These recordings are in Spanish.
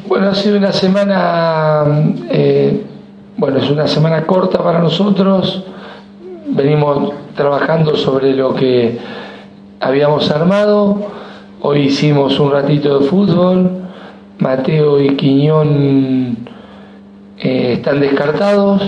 Bueno, ha sido una semana, es una semana corta para nosotros. Venimos trabajando sobre lo que habíamos armado. Hoy hicimos un ratito de fútbol. Mateo y Quiñón están descartados.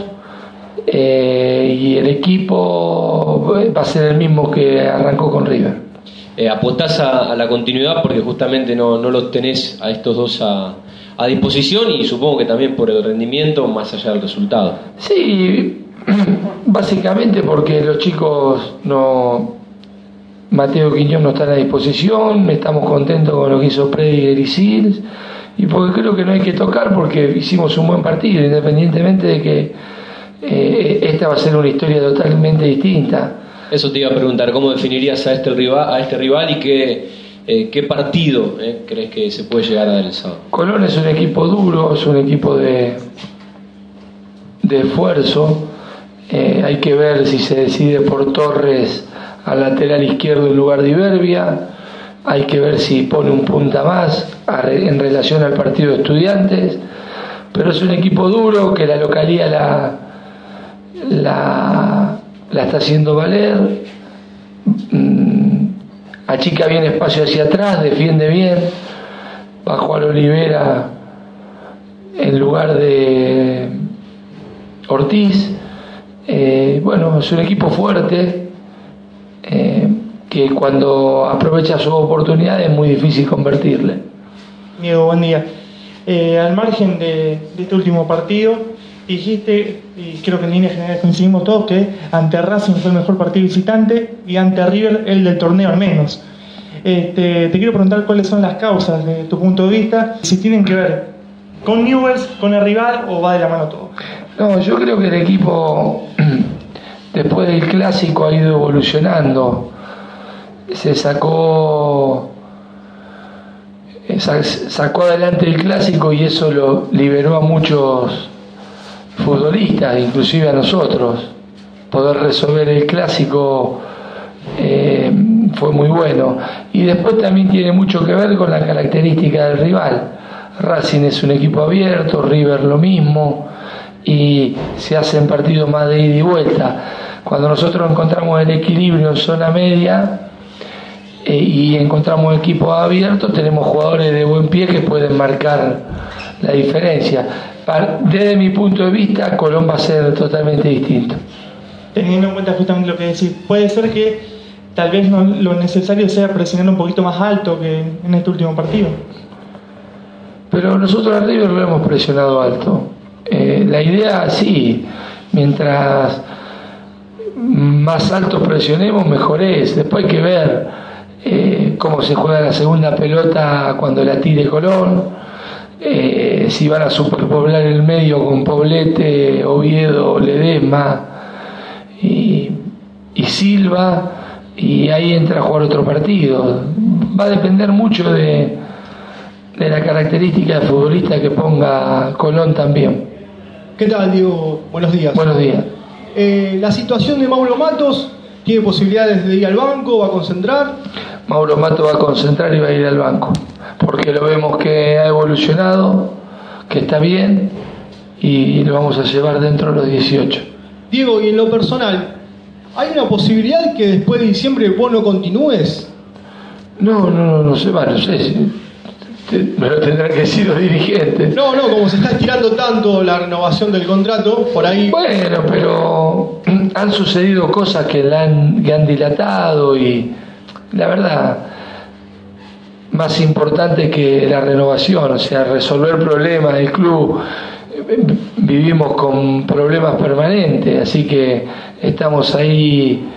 Y el equipo va a ser el mismo que arrancó con River. Apostás a la continuidad porque justamente no los tenés a estos dos a disposición, y supongo que también por el rendimiento más allá del resultado. Sí, básicamente porque los chicos Mateo y Quiñón no están a disposición. Estamos contentos con lo que hizo Prediger y Sils, y porque creo que no hay que tocar porque hicimos un buen partido, independientemente de que esta va a ser una historia totalmente distinta. Eso te iba a preguntar, ¿cómo definirías a este rival y qué partido crees que se puede llegar a dar el sábado? Colón es un equipo duro, es un equipo de esfuerzo. Hay que ver si se decide por Torres al lateral izquierdo en lugar de Iberbia. Hay que ver si pone un punta más en relación al partido de Estudiantes. Pero es un equipo duro que la localía la está haciendo valer. Achica bien espacio hacia atrás, defiende bien. Va a jugar Olivera en lugar de Ortiz. Es un equipo fuerte que cuando aprovecha su oportunidad es muy difícil convertirle. Diego, buen día. Al margen de este último partido, dijiste, y creo que en líneas generales coincidimos todos, que ante Racing fue el mejor partido visitante y ante River el del torneo al menos. Te quiero preguntar cuáles son las causas de tu punto de vista, si tienen que ver con Newell's, con el rival, o va de la mano todo. No, yo creo que el equipo después del clásico ha ido evolucionando. Sacó adelante el clásico y eso lo liberó a muchos futbolistas, inclusive a nosotros. Poder resolver el clásico fue muy bueno, y después también tiene mucho que ver con la característica del rival. Racing es un equipo abierto, River lo mismo, y se hacen partidos más de ida y vuelta. Cuando nosotros encontramos el equilibrio en zona media y encontramos equipos abiertos, tenemos jugadores de buen pie que pueden marcar la diferencia. Desde mi punto de vista, Colón va a ser totalmente distinto. Teniendo en cuenta justamente lo que decís, puede ser que tal vez lo necesario sea presionar un poquito más alto que en este último partido. Pero nosotros a River lo hemos presionado alto. La idea, sí, mientras más alto presionemos, mejor es. Después hay que ver cómo se juega la segunda pelota cuando la tire Colón. Si van a superpoblar el medio con Poblete, Oviedo, Ledesma y Silva, y ahí entra a jugar otro partido. Va a depender mucho de la característica de futbolista que ponga Colón también. ¿Qué tal, Diego? Buenos días. Buenos días. La situación de Mauro Matos, ¿tiene posibilidades de ir al banco? ¿Va a concentrar? Mauro Matos va a concentrar y va a ir al banco, porque lo vemos que ha evolucionado, que está bien, y lo vamos a llevar dentro de los 18. Diego, y en lo personal, ¿hay una posibilidad que después de diciembre vos no continúes? No sé, no sé si me lo tendrán que decir los dirigentes. No, como se está estirando tanto la renovación del contrato, por ahí... Bueno, pero han sucedido cosas que han dilatado, y la verdad, más importante que la renovación, o sea, resolver problemas del club. Vivimos con problemas permanentes, así que estamos ahí,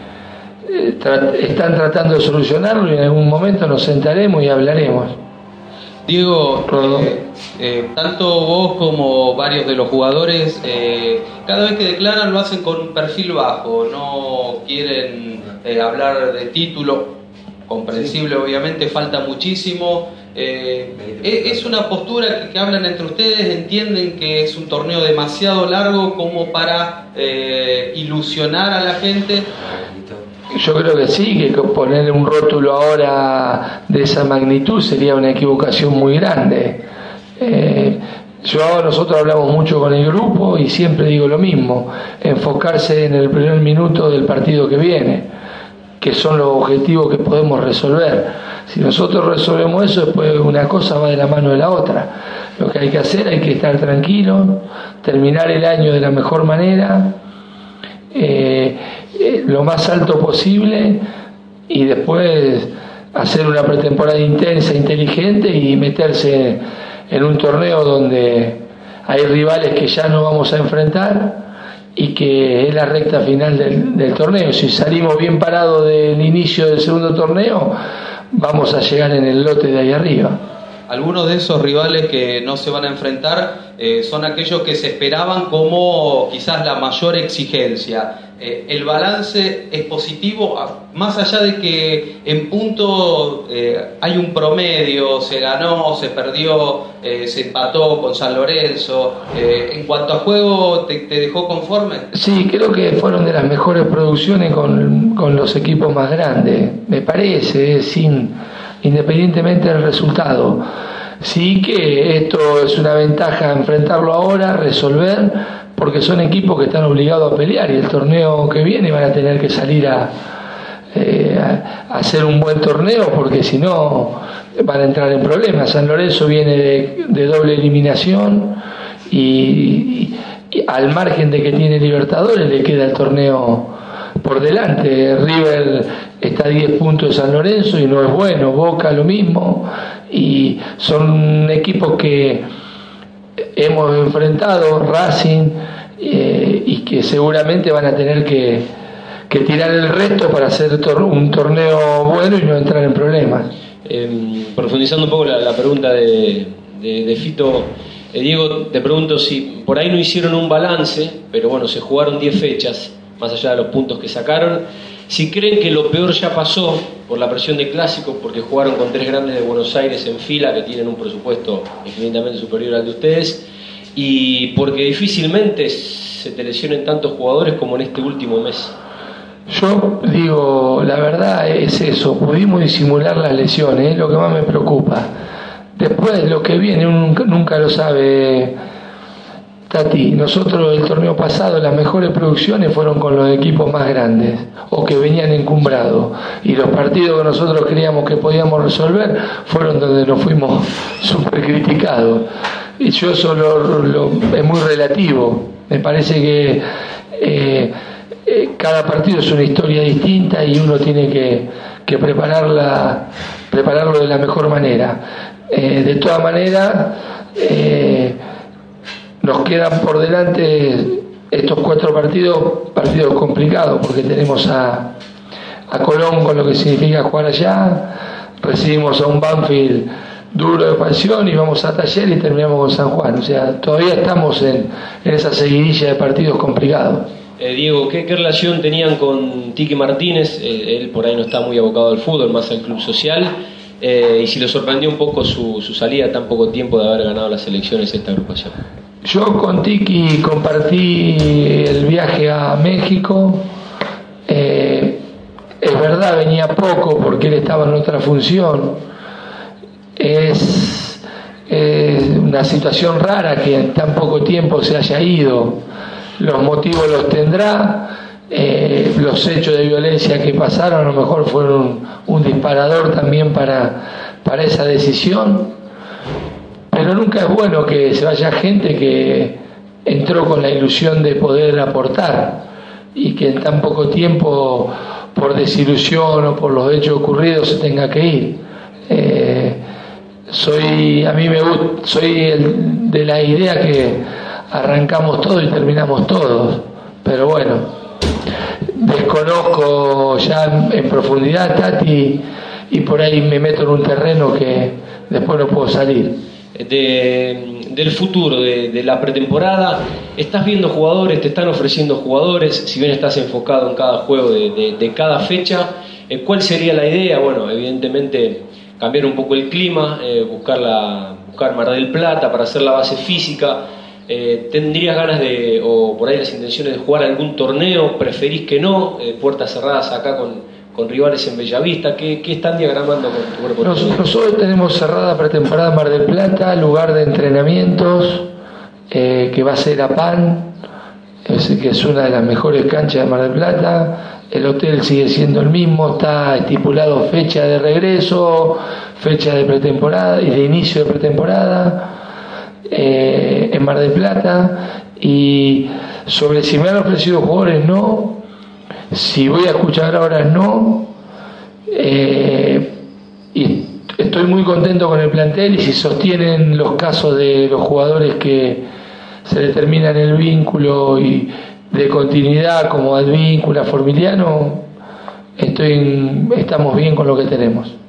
están tratando de solucionarlo, y en algún momento nos sentaremos y hablaremos. Diego, tanto vos como varios de los jugadores, cada vez que declaran lo hacen con un perfil bajo, no quieren hablar de título, comprensible obviamente, falta muchísimo. Es una postura que hablan entre ustedes, entienden que es un torneo demasiado largo como para ilusionar a la gente. Yo creo que sí, que poner un rótulo ahora de esa magnitud sería una equivocación muy grande. Nosotros hablamos mucho con el grupo y siempre digo lo mismo, enfocarse en el primer minuto del partido que viene, que son los objetivos que podemos resolver. Si nosotros resolvemos eso, después una cosa va de la mano de la otra. Lo que hay que hacer, hay que estar tranquilos, terminar el año de la mejor manera, lo más alto posible, y después hacer una pretemporada intensa, inteligente, y meterse en un torneo donde hay rivales que ya no vamos a enfrentar y que es la recta final del torneo. Si salimos bien parados del inicio del segundo torneo, vamos a llegar en el lote de ahí arriba. Algunos de esos rivales que no se van a enfrentar son aquellos que se esperaban como quizás la mayor exigencia. ¿El balance es positivo? Más allá de que en punto hay un promedio, se ganó, se perdió, se empató con San Lorenzo. En cuanto a juego, ¿te dejó conforme? Sí, creo que fueron de las mejores producciones con los equipos más grandes, me parece, independientemente del resultado. Sí que esto es una ventaja enfrentarlo ahora, resolver, porque son equipos que están obligados a pelear, y el torneo que viene van a tener que salir a hacer un buen torneo, porque si no van a entrar en problemas. San Lorenzo viene de doble eliminación y al margen de que tiene Libertadores le queda el torneo por delante. River está a 10 puntos de San Lorenzo y no es bueno, Boca lo mismo, y son equipos que hemos enfrentado, Racing, y que seguramente van a tener que tirar el resto para hacer un torneo bueno y no entrar en problemas. Profundizando un poco la pregunta de Fito, Diego, te pregunto si por ahí no hicieron un balance, pero bueno, se jugaron 10 fechas, más allá de los puntos que sacaron, si creen que lo peor ya pasó por la presión de clásicos, porque jugaron con 3 grandes de Buenos Aires en fila, que tienen un presupuesto infinitamente superior al de ustedes, y porque difícilmente se te lesionen tantos jugadores como en este último mes. Yo digo, la verdad es eso, pudimos disimular las lesiones, es lo que más me preocupa. Después lo que viene uno nunca lo sabe, Tati. Nosotros el torneo pasado las mejores producciones fueron con los equipos más grandes o que venían encumbrados, y los partidos que nosotros creíamos que podíamos resolver fueron donde nos fuimos súper criticados. Y yo eso es muy relativo, me parece que cada partido es una historia distinta y uno tiene que prepararlo de la mejor manera. De todas maneras, nos quedan por delante estos 4 partidos complicados, porque tenemos a Colón con lo que significa jugar allá, recibimos a un Banfield duro de expansión y vamos a Talleres y terminamos con San Juan. O sea, todavía estamos en esa seguidilla de partidos complicados. Diego, ¿qué relación tenían con Tiki Martínez? Él por ahí no está muy abocado al fútbol, más al club social. Y si lo sorprendió un poco su salida tan poco tiempo de haber ganado las elecciones esta agrupación. Yo con Tiki compartí el viaje a México. Es verdad, venía poco porque él estaba en otra función. Es una situación rara que en tan poco tiempo se haya ido. Los motivos los tendrá, los hechos de violencia que pasaron a lo mejor fueron un disparador también para esa decisión, pero nunca es bueno que se vaya gente que entró con la ilusión de poder aportar y que en tan poco tiempo, por desilusión o por los hechos ocurridos, se tenga que ir. Soy de la idea que arrancamos todo y terminamos todos, pero bueno, desconozco ya en profundidad, Tati, y por ahí me meto en un terreno que después no puedo salir. Del futuro, de la pretemporada, ¿estás viendo jugadores, te están ofreciendo jugadores, si bien estás enfocado en cada juego de cada fecha? ¿Cuál sería la idea? Bueno, evidentemente cambiar un poco el clima, buscar Mar del Plata para hacer la base física. ¿Tendrías ganas o por ahí las intenciones de jugar algún torneo? ¿Preferís que no? Puertas cerradas acá con rivales en Bellavista. ¿Qué están diagramando con tu cuerpo? Nosotros tenemos cerrada pretemporada Mar del Plata, lugar de entrenamientos, que va a ser a PAN, que es una de las mejores canchas de Mar del Plata. El hotel sigue siendo el mismo, está estipulado fecha de regreso, fecha de pretemporada y de inicio de pretemporada en Mar del Plata. Y sobre si me han ofrecido jugadores, no. Si voy a escuchar ahora, no. Y estoy muy contento con el plantel, y si sostienen los casos de los jugadores que se determinan el vínculo y de continuidad como Advíncula, Formiliano, estamos bien con lo que tenemos.